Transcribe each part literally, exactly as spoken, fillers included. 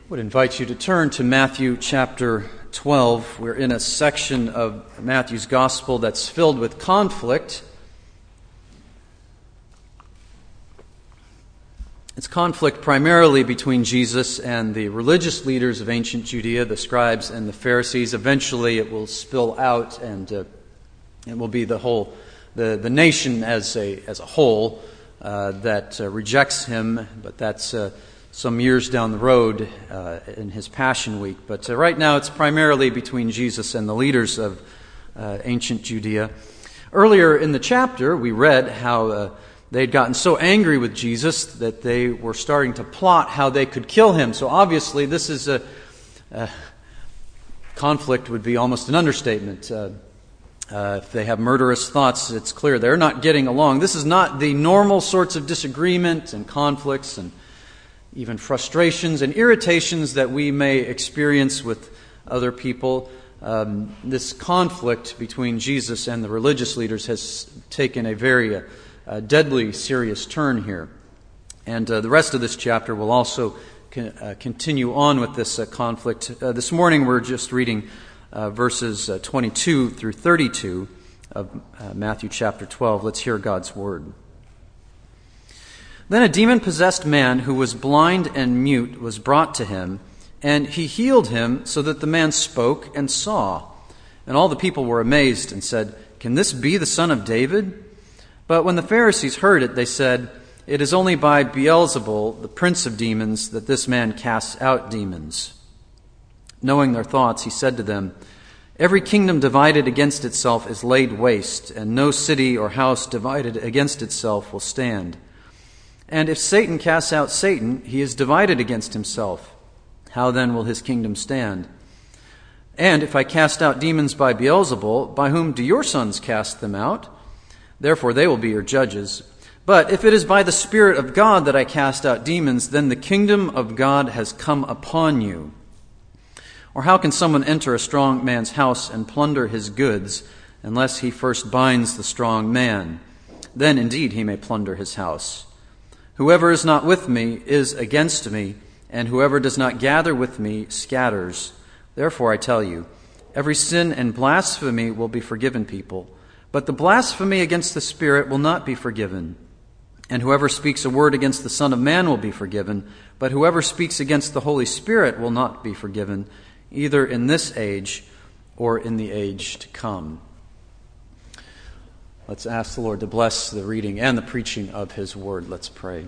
I would invite you to turn to Matthew chapter twelve. We're in a section of Matthew's gospel that's filled with conflict. It's conflict primarily between Jesus and the religious leaders of ancient Judea, the scribes and the Pharisees. Eventually it will spill out and uh, it will be the whole, the, the nation as a, as a whole uh, that uh, rejects him, but that's uh, some years down the road uh, in his Passion Week. But uh, right now it's primarily between Jesus and the leaders of uh, ancient Judea. Earlier in the chapter we read how uh, they'd gotten so angry with Jesus that they were starting to plot how they could kill him. So obviously this is a, a conflict would be almost an understatement. Uh, uh, if they have murderous thoughts, it's clear they're not getting along. This is not the normal sorts of disagreement and conflicts and even frustrations and irritations that we may experience with other people. Um, this conflict between Jesus and the religious leaders has taken a very uh, uh, deadly, serious turn here. And uh, the rest of this chapter will also con- uh, continue on with this uh, conflict. Uh, this morning we're just reading uh, verses uh, twenty-two through thirty-two of uh, Matthew chapter twelve. Let's hear God's word. Then a demon-possessed man who was blind and mute was brought to him, and he healed him so that the man spoke and saw. And all the people were amazed and said, "Can this be the son of David?" But when the Pharisees heard it, they said, "It is only by Beelzebul, the prince of demons, that this man casts out demons." Knowing their thoughts, he said to them, "Every kingdom divided against itself is laid waste, and no city or house divided against itself will stand. And if Satan casts out Satan, he is divided against himself. How then will his kingdom stand? And if I cast out demons by Beelzebul, by whom do your sons cast them out? Therefore they will be your judges. But if it is by the Spirit of God that I cast out demons, then the kingdom of God has come upon you. Or how can someone enter a strong man's house and plunder his goods, unless he first binds the strong man? Then indeed he may plunder his house. Whoever is not with me is against me, and whoever does not gather with me scatters. Therefore I tell you, every sin and blasphemy will be forgiven people, but the blasphemy against the Spirit will not be forgiven. And whoever speaks a word against the Son of Man will be forgiven, but whoever speaks against the Holy Spirit will not be forgiven, either in this age or in the age to come." Let's ask the Lord to bless the reading and the preaching of His Word. Let's pray.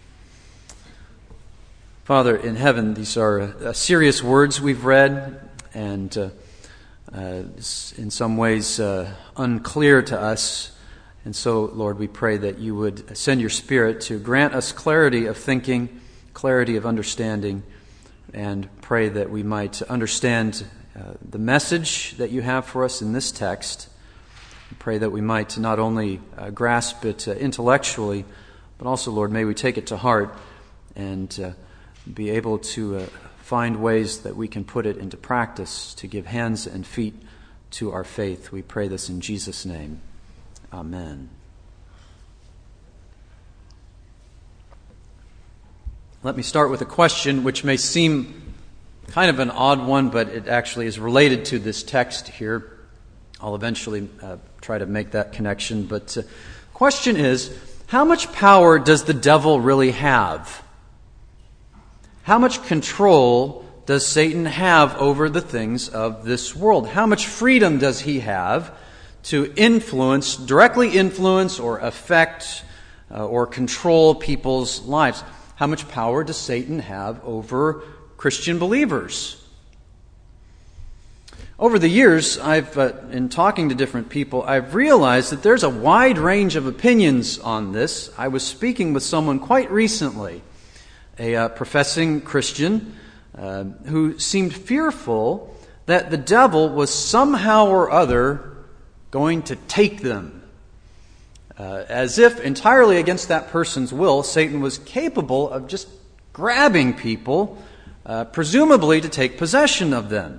Father in heaven, these are uh, serious words we've read, and uh, uh, in some ways uh, unclear to us. And so, Lord, we pray that you would send your Spirit to grant us clarity of thinking, clarity of understanding, and pray that we might understand uh, the message that you have for us in this text. Pray that we might not only uh, grasp it uh, intellectually, but also, Lord, may we take it to heart and uh, be able to uh, find ways that we can put it into practice to give hands and feet to our faith. We pray this in Jesus' name. Amen. Let me start with a question which may seem kind of an odd one, but it actually is related to this text here. I'll eventually uh, try to make that connection. But the uh, question is, how much power does the devil really have? How much control does Satan have over the things of this world? How much freedom does he have to influence, directly influence or affect uh, or control people's lives? How much power does Satan have over Christian believers? Over the years, I've, uh, in talking to different people, I've realized that there's a wide range of opinions on this. I was speaking with someone quite recently, a uh, professing Christian, uh, who seemed fearful that the devil was somehow or other going to take them. Uh, as if entirely against that person's will, Satan was capable of just grabbing people, uh, presumably to take possession of them.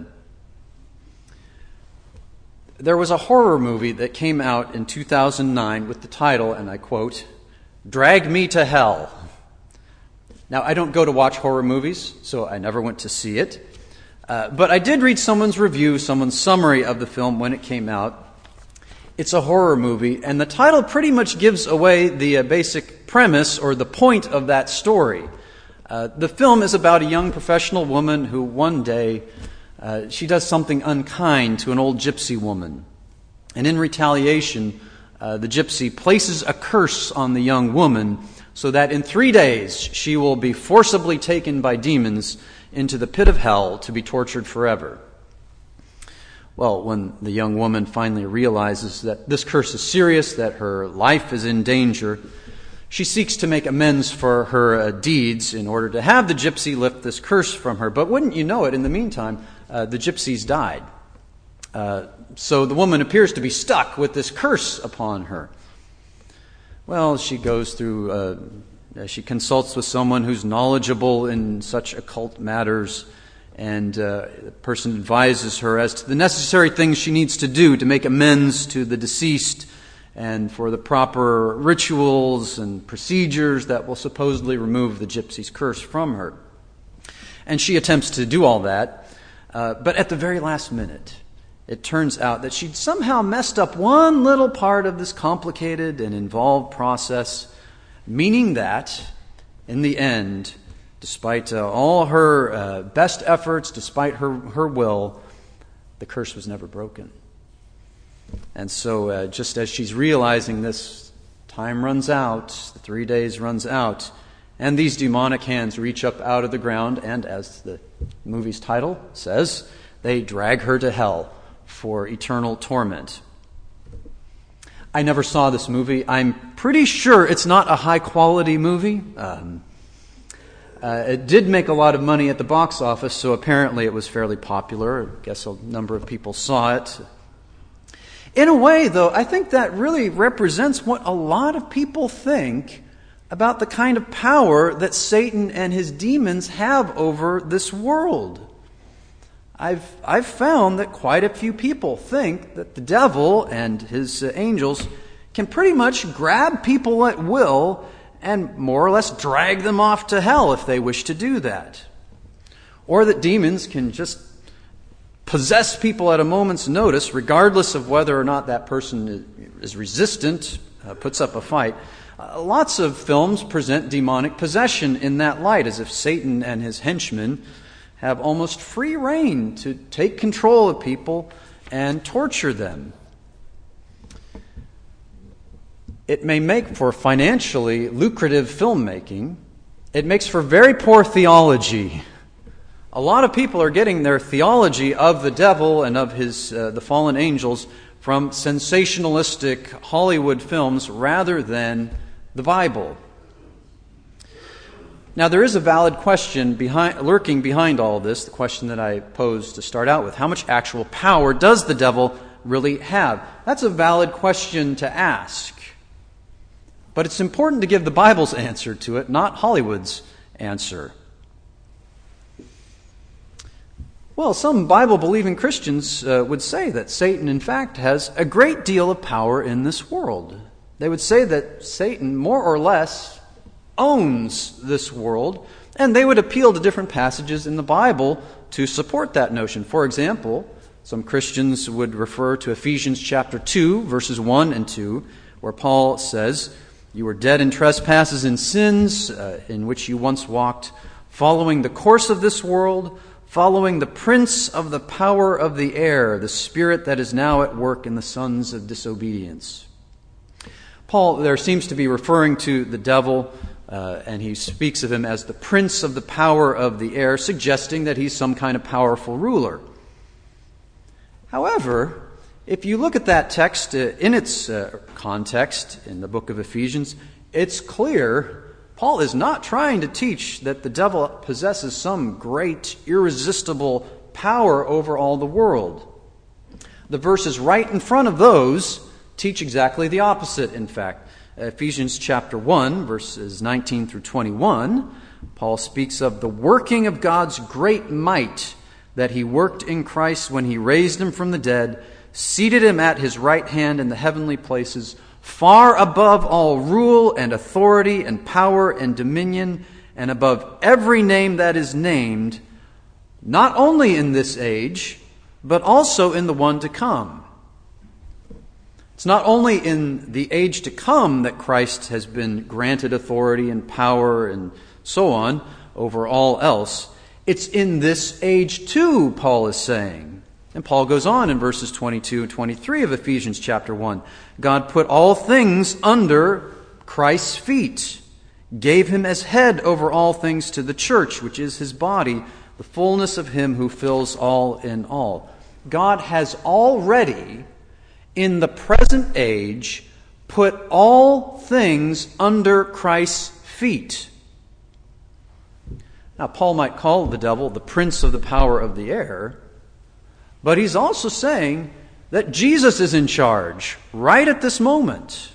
There was a horror movie that came out in two thousand nine with the title, and I quote, "Drag Me to Hell." Now, I don't go to watch horror movies, so I never went to see it. Uh, but I did read someone's review, someone's summary of the film when it came out. It's a horror movie, and the title pretty much gives away the uh, basic premise or the point of that story. Uh, the film is about a young professional woman who one day uh, she does something unkind to an old gypsy woman. And in retaliation, uh, the gypsy places a curse on the young woman so that in three days she will be forcibly taken by demons into the pit of hell to be tortured forever. Well, when the young woman finally realizes that this curse is serious, that her life is in danger, she seeks to make amends for her uh, deeds in order to have the gypsy lift this curse from her. But wouldn't you know it, in the meantime, uh, the gypsies died. Uh, so the woman appears to be stuck with this curse upon her. Well, she goes through, uh, she consults with someone who's knowledgeable in such occult matters, and uh, the person advises her as to the necessary things she needs to do to make amends to the deceased and for the proper rituals and procedures that will supposedly remove the gypsy's curse from her. And she attempts to do all that, uh, but at the very last minute, it turns out that she'd somehow messed up one little part of this complicated and involved process, meaning that, in the end, despite uh, all her uh, best efforts, despite her, her will, the curse was never broken. And so uh, just as she's realizing this, time runs out, the three days runs out, and these demonic hands reach up out of the ground, and as the movie's title says, they drag her to hell for eternal torment. I never saw this movie. I'm pretty sure it's not a high-quality movie. Um, uh, it did make a lot of money at the box office, so apparently it was fairly popular. I guess a number of people saw it. In a way, though, I think that really represents what a lot of people think about the kind of power that Satan and his demons have over this world. I've I've found that quite a few people think that the devil and his uh, angels can pretty much grab people at will and more or less drag them off to hell if they wish to do that. Or that demons can just possess people at a moment's notice, regardless of whether or not that person is resistant, uh, puts up a fight. Uh, lots of films present demonic possession in that light, as if Satan and his henchmen have almost free rein to take control of people and torture them. It may make for financially lucrative filmmaking. It makes for very poor theology. A lot of people are getting their theology of the devil and of his uh, the fallen angels from sensationalistic Hollywood films rather than the Bible. Now, there is a valid question behind, lurking behind all this, the question that I posed to start out with. How much actual power does the devil really have? That's a valid question to ask. But it's important to give the Bible's answer to it, not Hollywood's answer. Well, some Bible-believing Christians uh, would say that Satan, in fact, has a great deal of power in this world. They would say that Satan, more or less, owns this world, and they would appeal to different passages in the Bible to support that notion. For example, some Christians would refer to Ephesians chapter two, verses one and two, where Paul says, "You were dead in trespasses and sins, uh, in which you once walked, following the course of this world, following the prince of the power of the air, the spirit that is now at work in the sons of disobedience." Paul there seems to be referring to the devil, uh, and he speaks of him as the prince of the power of the air, suggesting that he's some kind of powerful ruler. However, if you look at that text uh, in its uh, context in the book of Ephesians, it's clear Paul is not trying to teach that the devil possesses some great, irresistible power over all the world. The verses right in front of those teach exactly the opposite, in fact. Ephesians chapter one, verses nineteen through twenty-one, Paul speaks of the working of God's great might that he worked in Christ when he raised him from the dead, seated him at his right hand in the heavenly places, far above all rule and authority and power and dominion and above every name that is named, not only in this age, but also in the one to come. It's not only in the age to come that Christ has been granted authority and power and so on over all else. It's in this age too, Paul is saying. And Paul goes on in verses twenty-two and twenty-three of Ephesians chapter one. God put all things under Christ's feet, gave him as head over all things to the church, which is his body, the fullness of him who fills all in all. God has already, in the present age, put all things under Christ's feet. Now, Paul might call the devil the prince of the power of the air, but he's also saying that Jesus is in charge right at this moment.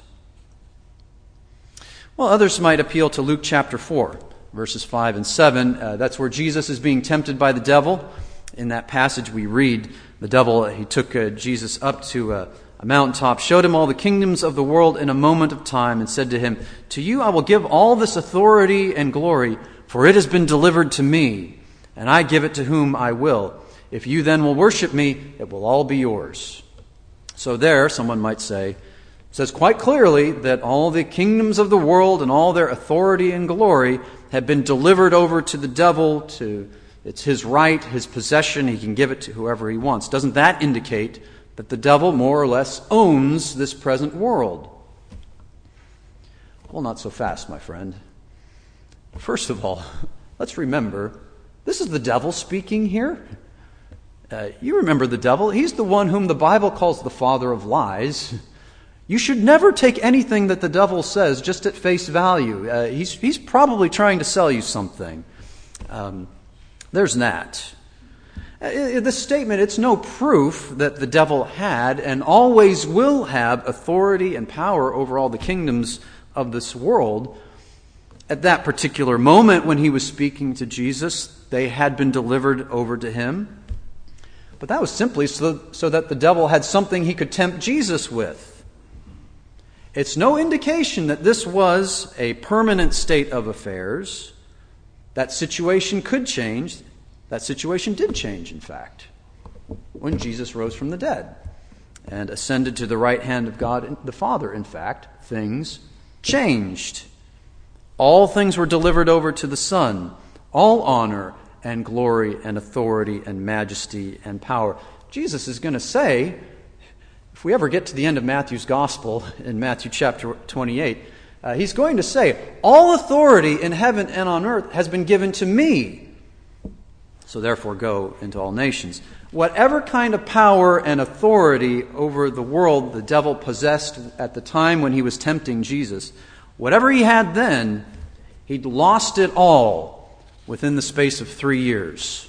Well, others might appeal to Luke chapter four, verses five and seven. Uh, that's where Jesus is being tempted by the devil. In that passage we read, the devil, he took uh, Jesus up to a, a mountaintop, showed him all the kingdoms of the world in a moment of time, and said to him, "To you I will give all this authority and glory, for it has been delivered to me, and I give it to whom I will. If you then will worship me, it will all be yours." So there, someone might say, it says quite clearly that all the kingdoms of the world and all their authority and glory have been delivered over to the devil. To It's his right, his possession. He can give it to whoever he wants. Doesn't that indicate that the devil more or less owns this present world? Well, not so fast, my friend. First of all, let's remember, this is the devil speaking here. Uh, you remember the devil. He's the one whom the Bible calls the father of lies. You should never take anything that the devil says just at face value. Uh, he's, he's probably trying to sell you something. Um, there's that. Uh, this statement, it's no proof that the devil had and always will have authority and power over all the kingdoms of this world. At that particular moment when he was speaking to Jesus, they had been delivered over to him. But that was simply so, so that the devil had something he could tempt Jesus with. It's no indication that this was a permanent state of affairs. That situation could change. That situation did change, in fact, when Jesus rose from the dead and ascended to the right hand of God the Father. In fact, things changed. All things were delivered over to the Son. All honor and glory and authority and majesty and power. Jesus is going to say, if we ever get to the end of Matthew's gospel, in Matthew chapter twenty-eight, uh, he's going to say, all authority in heaven and on earth has been given to me. So therefore go into all nations. Whatever kind of power and authority over the world the devil possessed at the time when he was tempting Jesus, whatever he had then, he'd lost it all within the space of three years.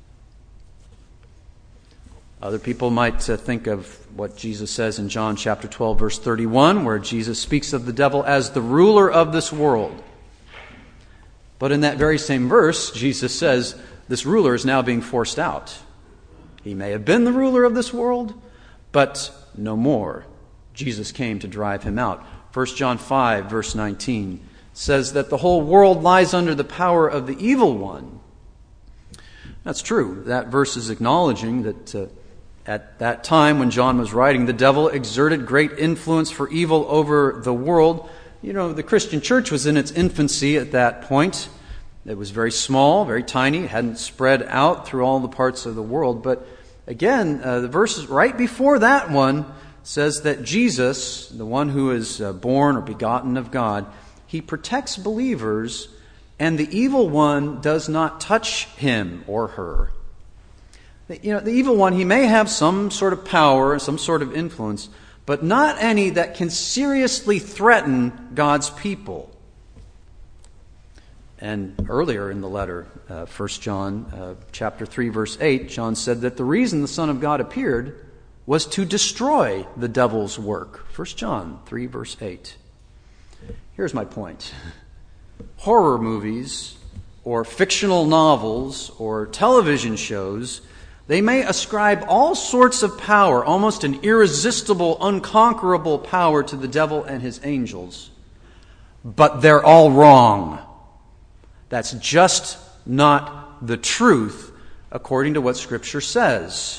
Other people might uh, think of what Jesus says in John chapter twelve, verse thirty-one, where Jesus speaks of the devil as the ruler of this world. But in that very same verse, Jesus says this ruler is now being forced out. He may have been the ruler of this world, but no more. Jesus came to drive him out. First John five, verse nineteen, says that the whole world lies under the power of the evil one. That's true. That verse is acknowledging that uh, at that time when John was writing, the devil exerted great influence for evil over the world. You know, the Christian church was in its infancy at that point. It was very small, very tiny. It hadn't spread out through all the parts of the world. But again, uh, the verses right before that one says that Jesus, the one who is uh, born or begotten of God, he protects believers, and the evil one does not touch him or her. You know, the evil one, he may have some sort of power, some sort of influence, but not any that can seriously threaten God's people. And earlier in the letter, uh, First John uh, chapter three, verse eight, John said that the reason the Son of God appeared was to destroy the devil's work. First John three, verse eight. Here's my point. Horror movies or fictional novels or television shows, they may ascribe all sorts of power, almost an irresistible, unconquerable power to the devil and his angels. But they're all wrong. That's just not the truth according to what Scripture says.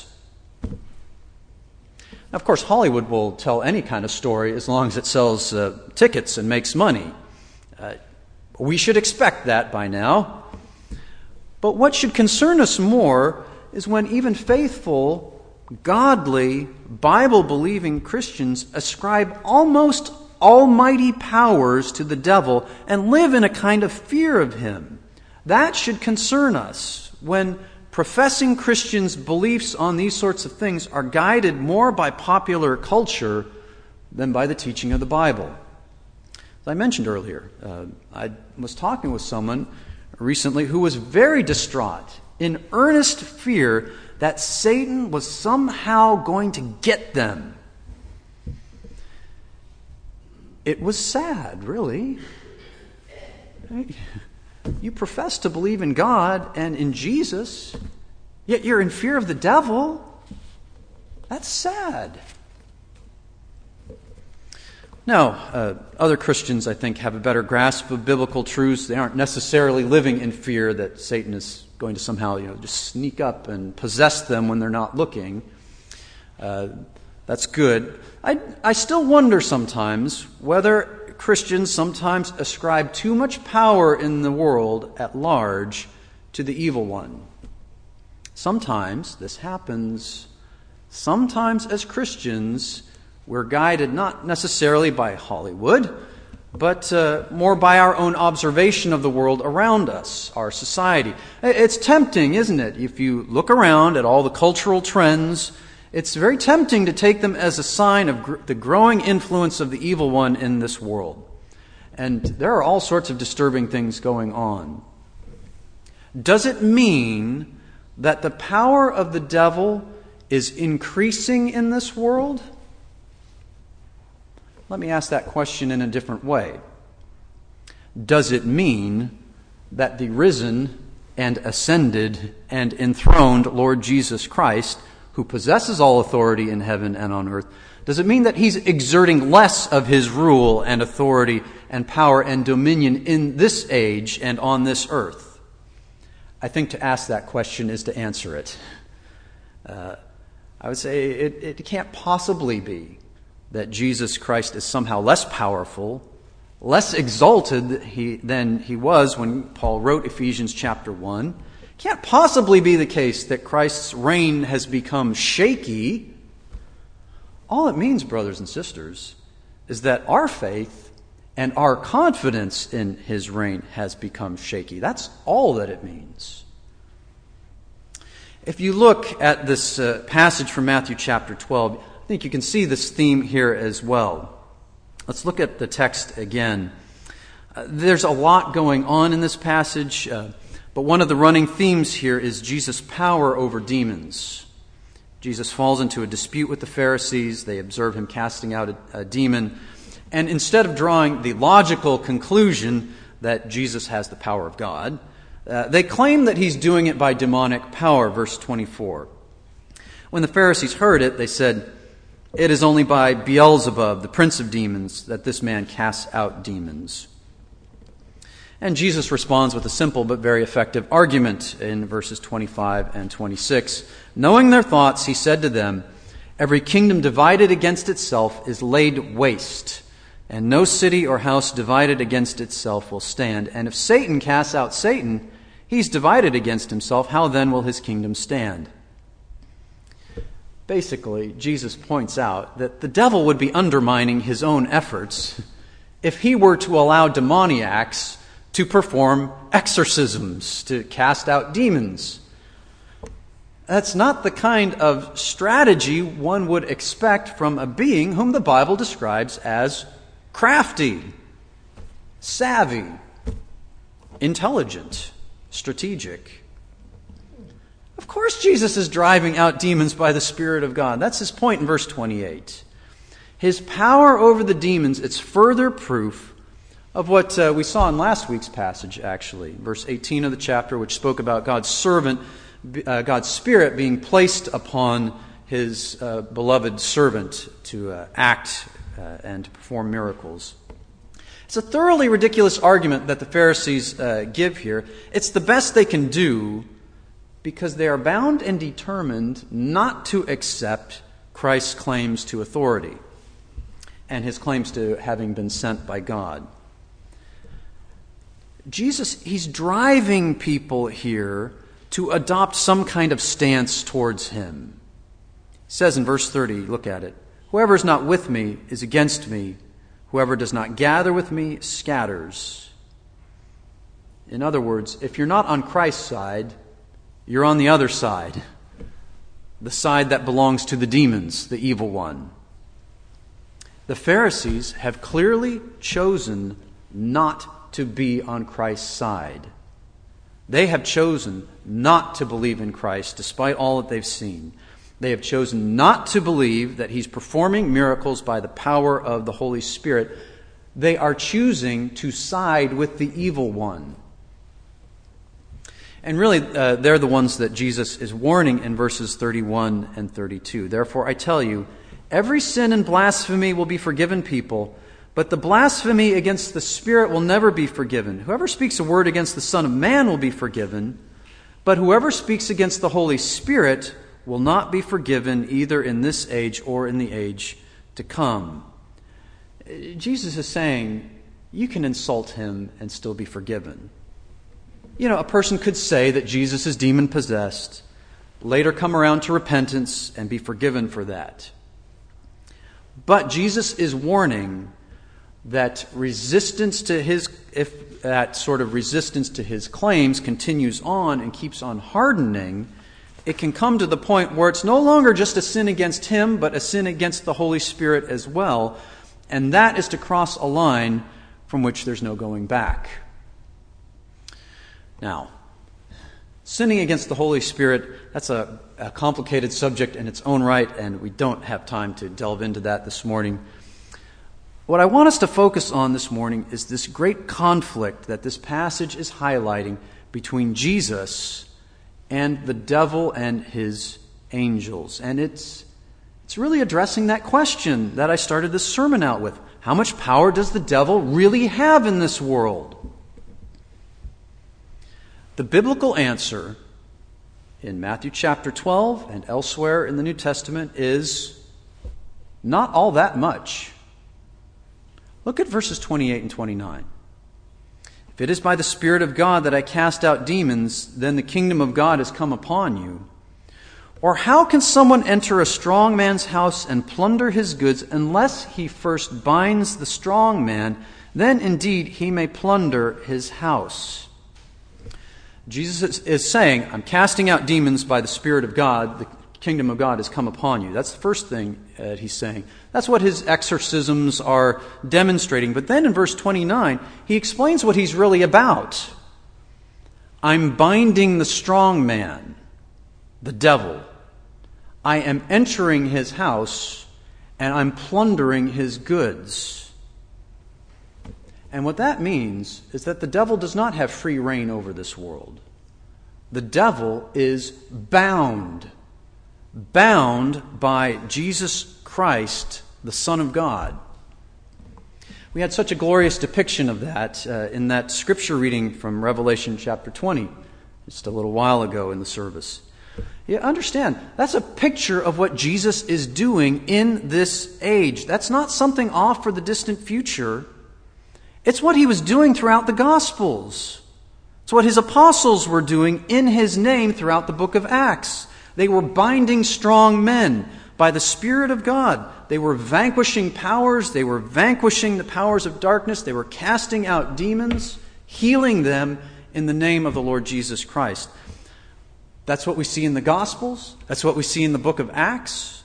Now, of course, Hollywood will tell any kind of story as long as it sells uh, tickets and makes money. Uh, we should expect that by now. But what should concern us more is when even faithful, godly, Bible-believing Christians ascribe almost almighty powers to the devil and live in a kind of fear of him. That should concern us when professing Christians' beliefs on these sorts of things are guided more by popular culture than by the teaching of the Bible. As I mentioned earlier, uh, I was talking with someone recently who was very distraught, in earnest fear that Satan was somehow going to get them. It was sad, really. You profess to believe in God and in Jesus, yet you're in fear of the devil. That's sad. Now, uh, other Christians, I think, have a better grasp of biblical truths. They aren't necessarily living in fear that Satan is going to somehow, you know, just sneak up and possess them when they're not looking. Uh, that's good. I, I still wonder sometimes whether Christians sometimes ascribe too much power in the world at large to the evil one. Sometimes this happens. Sometimes as Christians, we're guided not necessarily by Hollywood, but uh, more by our own observation of the world around us, our society. It's tempting, isn't it? If you look around at all the cultural trends, it's very tempting to take them as a sign of gr- the growing influence of the evil one in this world. And there are all sorts of disturbing things going on. Does it mean that the power of the devil is increasing in this world? Let me ask that question in a different way. Does it mean that the risen and ascended and enthroned Lord Jesus Christ, who possesses all authority in heaven and on earth, does it mean that he's exerting less of his rule and authority and power and dominion in this age and on this earth? I think to ask that question is to answer it. Uh, I would say it, it can't possibly be that Jesus Christ is somehow less powerful, less exalted he, than he was when Paul wrote Ephesians chapter one. It can't possibly be the case that Christ's reign has become shaky. All it means, brothers and sisters, is that our faith and our confidence in his reign has become shaky. That's all that it means. If you look at this uh, passage from Matthew chapter twelve, I think you can see this theme here as well. Let's look at the text again. Uh, there's a lot going on in this passage, uh, but one of the running themes here is Jesus' power over demons. Jesus falls into a dispute with the Pharisees. They observe him casting out a, a demon. And instead of drawing the logical conclusion that Jesus has the power of God, uh, they claim that he's doing it by demonic power, verse twenty-four. When the Pharisees heard it, they said, "It is only by Beelzebub, the prince of demons, that this man casts out demons." And Jesus responds with a simple but very effective argument in verses twenty-five and twenty-six. Knowing their thoughts, he said to them, "Every kingdom divided against itself is laid waste, and no city or house divided against itself will stand. And if Satan casts out Satan, he's divided against himself. How then will his kingdom stand?" Basically, Jesus points out that the devil would be undermining his own efforts if he were to allow demoniacs to perform exorcisms, to cast out demons. That's not the kind of strategy one would expect from a being whom the Bible describes as crafty, savvy, intelligent, strategic. Of course Jesus is driving out demons by the Spirit of God. That's his point in verse twenty-eight. His power over the demons, it's further proof of what uh, we saw in last week's passage, actually. Verse eighteen of the chapter, which spoke about God's servant, uh, God's Spirit being placed upon his uh, beloved servant to uh, act uh, and to perform miracles. It's a thoroughly ridiculous argument that the Pharisees uh, give here. It's the best they can do because they are bound and determined not to accept Christ's claims to authority and his claims to having been sent by God. Jesus, he's driving people here to adopt some kind of stance towards him. He says in verse thirty, look at it, "Whoever is not with me is against me. Whoever does not gather with me scatters." In other words, if you're not on Christ's side, you're on the other side, the side that belongs to the demons, the evil one. The Pharisees have clearly chosen not to be on Christ's side. They have chosen not to believe in Christ despite all that they've seen. They have chosen not to believe that he's performing miracles by the power of the Holy Spirit. They are choosing to side with the evil one. And really, uh, they're the ones that Jesus is warning in verses thirty-one and thirty-two. "Therefore, I tell you, every sin and blasphemy will be forgiven people, but the blasphemy against the Spirit will never be forgiven. Whoever speaks a word against the Son of Man will be forgiven, but whoever speaks against the Holy Spirit will not be forgiven either in this age or in the age to come." Jesus is saying you can insult him and still be forgiven. You know, a person could say that Jesus is demon-possessed, later come around to repentance and be forgiven for that. But Jesus is warning that resistance to his, if that sort of resistance to his claims continues on and keeps on hardening, it can come to the point where it's no longer just a sin against him, but a sin against the Holy Spirit as well. And that is to cross a line from which there's no going back. Now, sinning against the Holy Spirit, that's a, a complicated subject in its own right, and we don't have time to delve into that this morning. What I want us to focus on this morning is this great conflict that this passage is highlighting between Jesus and the devil and his angels. And it's it's really addressing that question that I started this sermon out with. How much power does the devil really have in this world? The biblical answer in Matthew chapter twelve and elsewhere in the New Testament is not all that much. Look at verses twenty-eight and twenty-nine. "If it is by the Spirit of God that I cast out demons, then the kingdom of God has come upon you. Or how can someone enter a strong man's house and plunder his goods unless he first binds the strong man? Then indeed he may plunder his house." Jesus is saying, I'm casting out demons by the Spirit of God. The kingdom of God has come upon you. That's the first thing uh, he's saying. That's what his exorcisms are demonstrating. But then in verse twenty-nine, he explains what he's really about. I'm binding the strong man, the devil. I am entering his house and I'm plundering his goods. And what that means is that the devil does not have free reign over this world. The devil is bound. Bound by Jesus Christ, the Son of God. We had such a glorious depiction of that uh, in that scripture reading from Revelation chapter twenty, just a little while ago in the service. You understand, that's a picture of what Jesus is doing in this age. That's not something off for the distant future. It's what he was doing throughout the Gospels. It's what his apostles were doing in his name throughout the book of Acts. They were binding strong men by the Spirit of God. They were vanquishing powers. They were vanquishing the powers of darkness. They were casting out demons, healing them in the name of the Lord Jesus Christ. That's what we see in the Gospels. That's what we see in the book of Acts.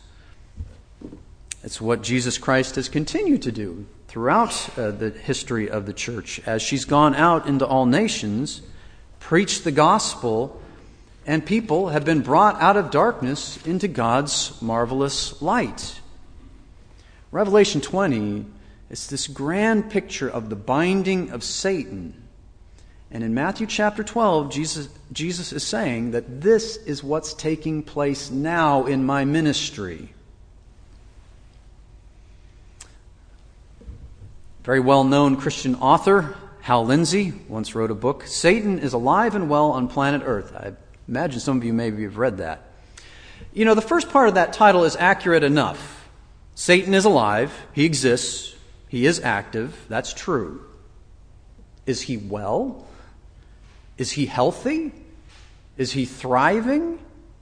It's what Jesus Christ has continued to do throughout uh, the history of the church as she's gone out into all nations, preached the gospel, and people have been brought out of darkness into God's marvelous light. Revelation twenty is this grand picture of the binding of Satan. And in Matthew chapter twelve, Jesus, Jesus is saying that this is what's taking place now in my ministry. Very well-known Christian author, Hal Lindsey, once wrote a book, Satan is Alive and Well on Planet Earth. I imagine some of you maybe have read that. You know, the first part of that title is accurate enough. Satan is alive. He exists. He is active. That's true. Is he well? Is he healthy? Is he thriving?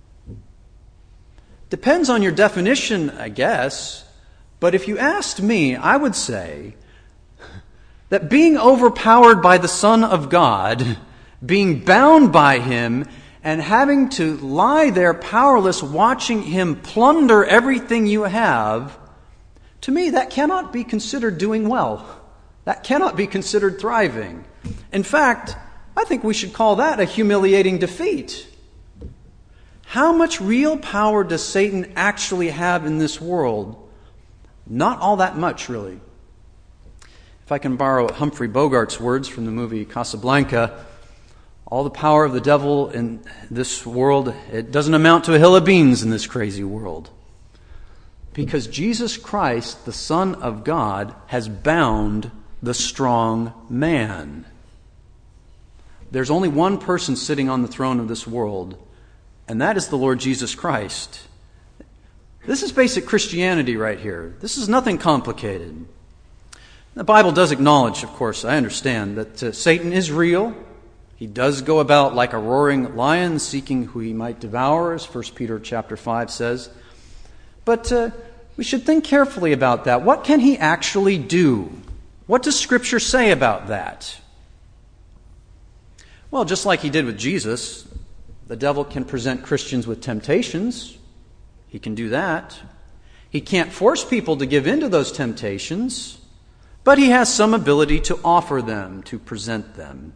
Depends on your definition, I guess. But if you asked me, I would say that being overpowered by the Son of God, being bound by Him, and having to lie there powerless watching Him plunder everything you have, to me that cannot be considered doing well. That cannot be considered thriving. In fact, I think we should call that a humiliating defeat. How much real power does Satan actually have in this world? Not all that much, really. If I can borrow Humphrey Bogart's words from the movie Casablanca, all the power of the devil in this world, it doesn't amount to a hill of beans in this crazy world. Because Jesus Christ, the Son of God, has bound the strong man. There's only one person sitting on the throne of this world, and that is the Lord Jesus Christ. This is basic Christianity right here. This is nothing complicated. The Bible does acknowledge, of course, I understand, that uh, Satan is real. He does go about like a roaring lion, seeking who he might devour, as First Peter chapter five says. But uh, we should think carefully about that. What can he actually do? What does Scripture say about that? Well, just like he did with Jesus, the devil can present Christians with temptations. He can do that. He can't force people to give in to those temptations, but he has some ability to offer them, to present them.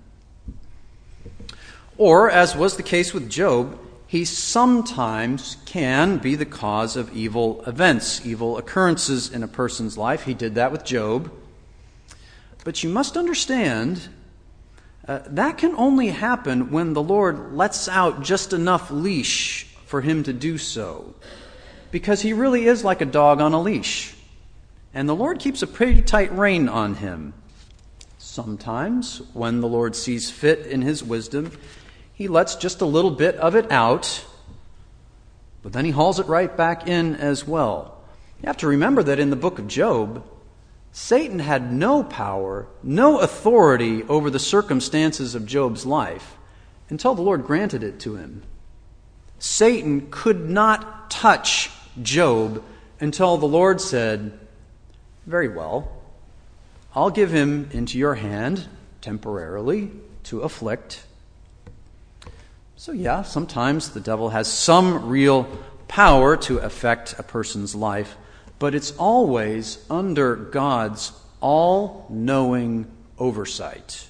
Or, as was the case with Job, he sometimes can be the cause of evil events, evil occurrences in a person's life. He did that with Job. But you must understand, uh, that can only happen when the Lord lets out just enough leash for him to do so. Because he really is like a dog on a leash. And the Lord keeps a pretty tight rein on him. Sometimes, when the Lord sees fit in his wisdom, he lets just a little bit of it out, but then he hauls it right back in as well. You have to remember that in the book of Job, Satan had no power, no authority over the circumstances of Job's life until the Lord granted it to him. Satan could not touch Job until the Lord said, "Very well, I'll give him into your hand temporarily to afflict." So yeah, sometimes the devil has some real power to affect a person's life, but it's always under God's all-knowing oversight.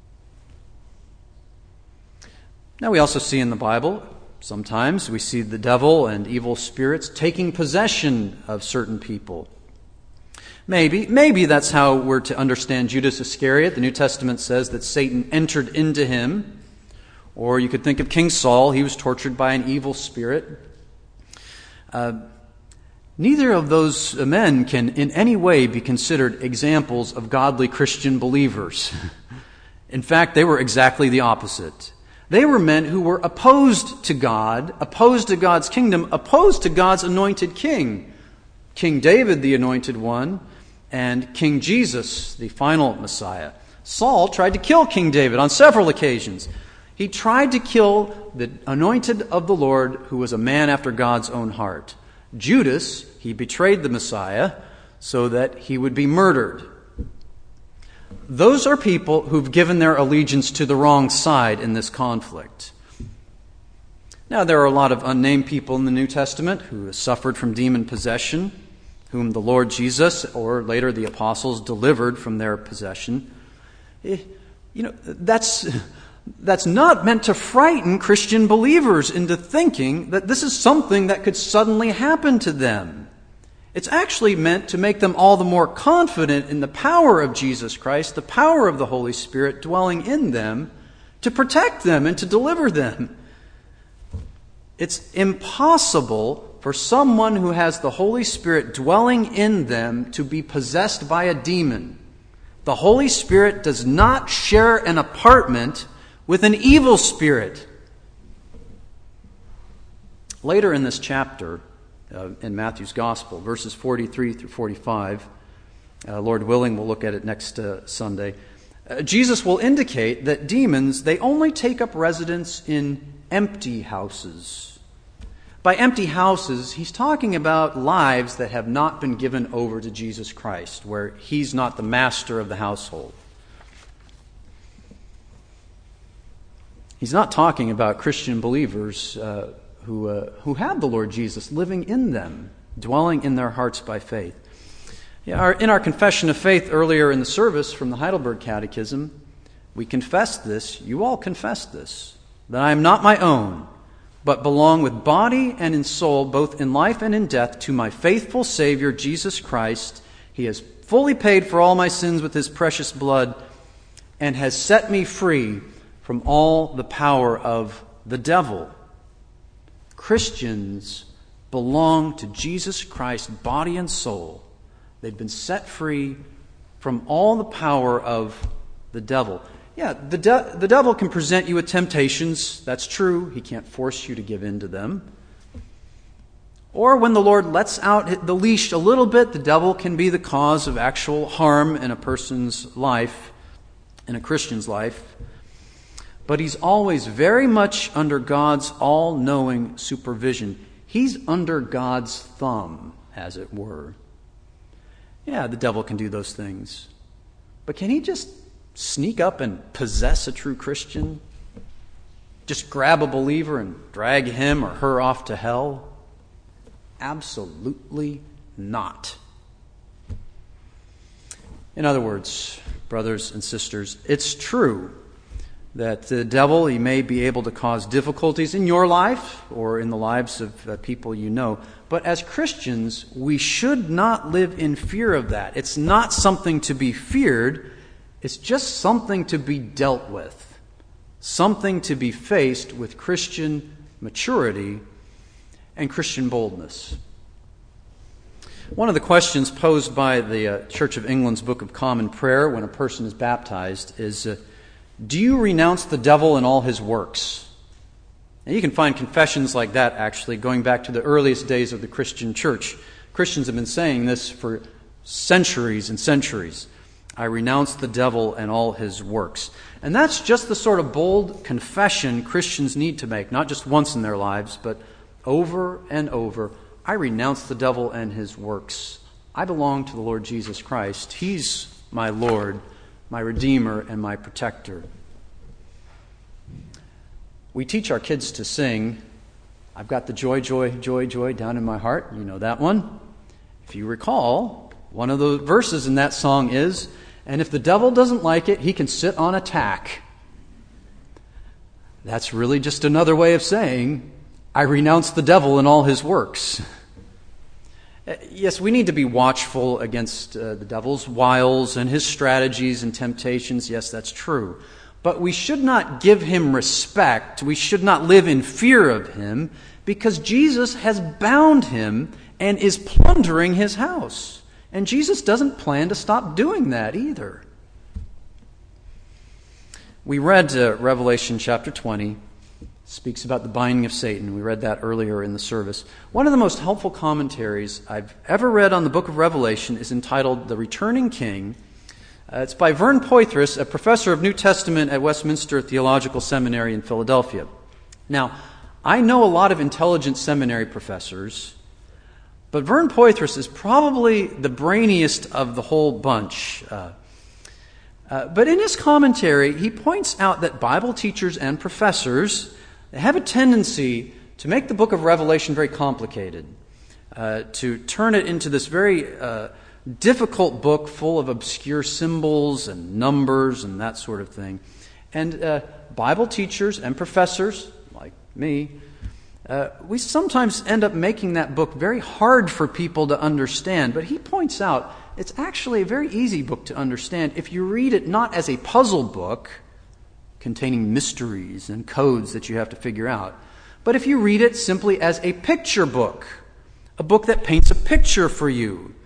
Now we also see in the Bible, sometimes we see the devil and evil spirits taking possession of certain people. Maybe, maybe that's how we're to understand Judas Iscariot. The New Testament says that Satan entered into him. Or you could think of King Saul. He was tortured by an evil spirit. Uh, neither of those men can in any way be considered examples of godly Christian believers. In fact, they were exactly the opposite. They were men who were opposed to God, opposed to God's kingdom, opposed to God's anointed king. King David, the anointed one, and King Jesus, the final Messiah. Saul tried to kill King David on several occasions. He tried to kill the anointed of the Lord, who was a man after God's own heart. Judas, he betrayed the Messiah so that he would be murdered. Those are people who've given their allegiance to the wrong side in this conflict. Now, there are a lot of unnamed people in the New Testament who have suffered from demon possession, whom the Lord Jesus, or later the apostles, delivered from their possession. You know, that's... That's not meant to frighten Christian believers into thinking that this is something that could suddenly happen to them. It's actually meant to make them all the more confident in the power of Jesus Christ, the power of the Holy Spirit dwelling in them, to protect them and to deliver them. It's impossible for someone who has the Holy Spirit dwelling in them to be possessed by a demon. The Holy Spirit does not share an apartment with an evil spirit. Later in this chapter, uh, in Matthew's Gospel, verses forty-three through forty-five, uh, Lord willing, we'll look at it next uh, Sunday, uh, Jesus will indicate that demons, they only take up residence in empty houses. By empty houses, he's talking about lives that have not been given over to Jesus Christ, where he's not the master of the household. He's not talking about Christian believers uh, who uh, who have the Lord Jesus living in them, dwelling in their hearts by faith. Yeah, our, in our confession of faith earlier in the service from the Heidelberg Catechism, we confessed this, you all confessed this, that I am not my own, but belong with body and in soul, both in life and in death, to my faithful Savior, Jesus Christ. He has fully paid for all my sins with his precious blood and has set me free from all the power of the devil. Christians belong to Jesus Christ, body and soul. They've been set free from all the power of the devil. Yeah, the, de- the devil can present you with temptations. That's true. He can't force you to give in to them. Or when the Lord lets out the leash a little bit, the devil can be the cause of actual harm in a person's life, in a Christian's life. But he's always very much under God's all-knowing supervision. He's under God's thumb, as it were. Yeah, the devil can do those things. But can he just sneak up and possess a true Christian? Just grab a believer and drag him or her off to hell? Absolutely not. In other words, brothers and sisters, it's true that the devil, he may be able to cause difficulties in your life or in the lives of uh, people you know. But as Christians, we should not live in fear of that. It's not something to be feared. It's just something to be dealt with. Something to be faced with Christian maturity and Christian boldness. One of the questions posed by the uh, Church of England's Book of Common Prayer when a person is baptized is, uh, do you renounce the devil and all his works? And you can find confessions like that, actually, going back to the earliest days of the Christian church. Christians have been saying this for centuries and centuries. I renounce the devil and all his works. And that's just the sort of bold confession Christians need to make, not just once in their lives, but over and over. I renounce the devil and his works. I belong to the Lord Jesus Christ. He's my Lord, my Redeemer, and my Protector. We teach our kids to sing, I've got the joy, joy, joy, joy down in my heart. You know that one. If you recall, one of the verses in that song is, and if the devil doesn't like it, he can sit on a tack. That's really just another way of saying, I renounce the devil and all his works. Yes, we need to be watchful against uh, the devil's wiles and his strategies and temptations. Yes, that's true. But we should not give him respect. We should not live in fear of him because Jesus has bound him and is plundering his house. And Jesus doesn't plan to stop doing that either. We read uh, Revelation chapter twenty. Speaks about the binding of Satan. We read that earlier in the service. One of the most helpful commentaries I've ever read on the book of Revelation is entitled The Returning King. Uh, it's by Vern Poythress, a professor of New Testament at Westminster Theological Seminary in Philadelphia. Now, I know a lot of intelligent seminary professors, but Vern Poythress is probably the brainiest of the whole bunch. Uh, uh, but in his commentary, he points out that Bible teachers and professors they have a tendency to make the book of Revelation very complicated, uh, to turn it into this very uh, difficult book full of obscure symbols and numbers and that sort of thing. And uh, Bible teachers and professors, like me, uh, we sometimes end up making that book very hard for people to understand. But he points out it's actually a very easy book to understand if you read it not as a puzzle book, containing mysteries and codes that you have to figure out. But if you read it simply as a picture book, a book that paints a picture for you,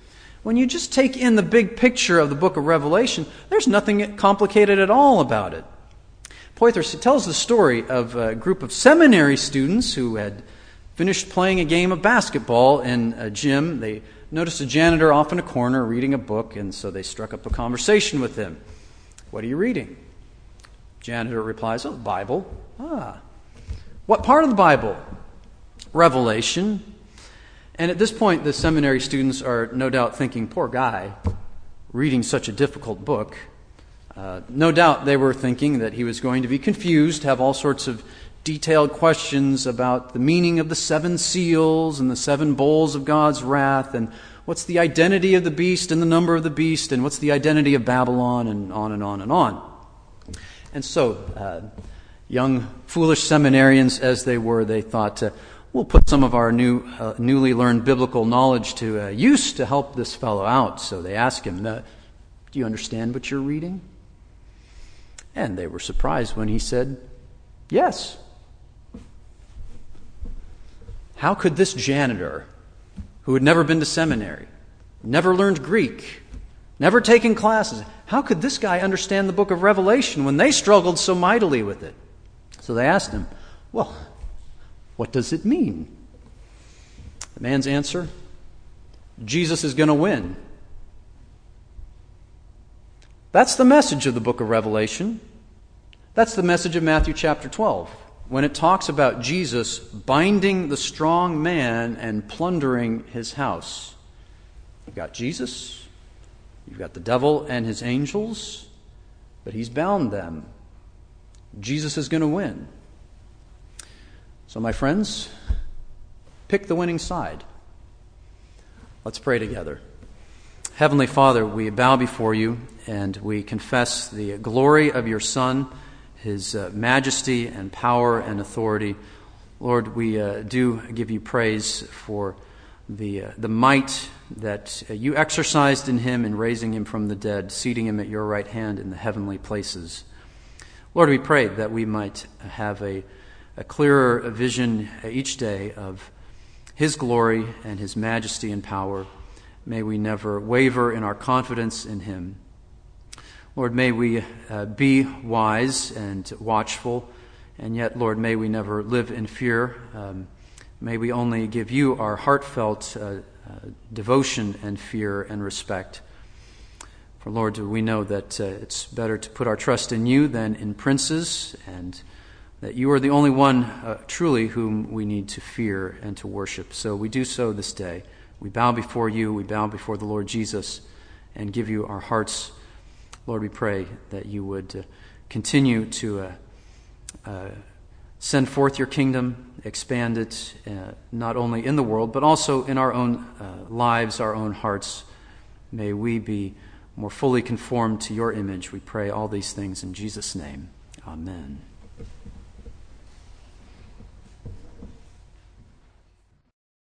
when you just take in the big picture of the book of Revelation, there's nothing complicated at all about it. Poythress tells the story of a group of seminary students who had finished playing a game of basketball in a gym. They noticed a janitor off in a corner reading a book, and so they struck up a conversation with him. "What are you reading?" Janitor replies, "Oh, the Bible." "Ah. What part of the Bible?" "Revelation." And at this point, the seminary students are no doubt thinking, poor guy, reading such a difficult book. Uh, no doubt they were thinking that he was going to be confused, have all sorts of detailed questions about the meaning of the seven seals and the seven bowls of God's wrath, and what's the identity of the beast and the number of the beast, and what's the identity of Babylon, and on and on and on. And so, uh, young, foolish seminarians as they were, they thought, uh, we'll put some of our new, uh, newly learned biblical knowledge to uh, use to help this fellow out. So they asked him, uh, "Do you understand what you're reading?" And they were surprised when he said, "Yes." How could this janitor, who had never been to seminary, never learned Greek, never taken classes, how could this guy understand the book of Revelation when they struggled so mightily with it? So they asked him, "Well, what does it mean?" The man's answer, "Jesus is going to win." That's the message of the book of Revelation. That's the message of Matthew chapter twelve, when it talks about Jesus binding the strong man and plundering his house. You've got Jesus, you've got the devil and his angels, but he's bound them. Jesus is going to win. So, my friends, pick the winning side. Let's pray together. Heavenly Father, we bow before you and we confess the glory of your Son, his uh, majesty and power and authority. Lord, we uh, do give you praise for the uh, the might that uh, you exercised in him in raising him from the dead, seating him at your right hand in the heavenly places. Lord, we pray that we might have a a clearer vision each day of his glory and his majesty and power. May we never waver in our confidence in him. Lord, may we uh, be wise and watchful, and yet, Lord, may we never live in fear. Um, may we only give you our heartfelt uh, uh, devotion and fear and respect. For, Lord, we know that uh, it's better to put our trust in you than in princes, and that you are the only one uh, truly whom we need to fear and to worship. So we do so this day. We bow before you, we bow before the Lord Jesus, and give you our hearts. Lord, we pray that you would uh, continue to uh, uh, send forth your kingdom, expand it uh, not only in the world, but also in our own uh, lives, our own hearts. May we be more fully conformed to your image. We pray all these things in Jesus' name. Amen.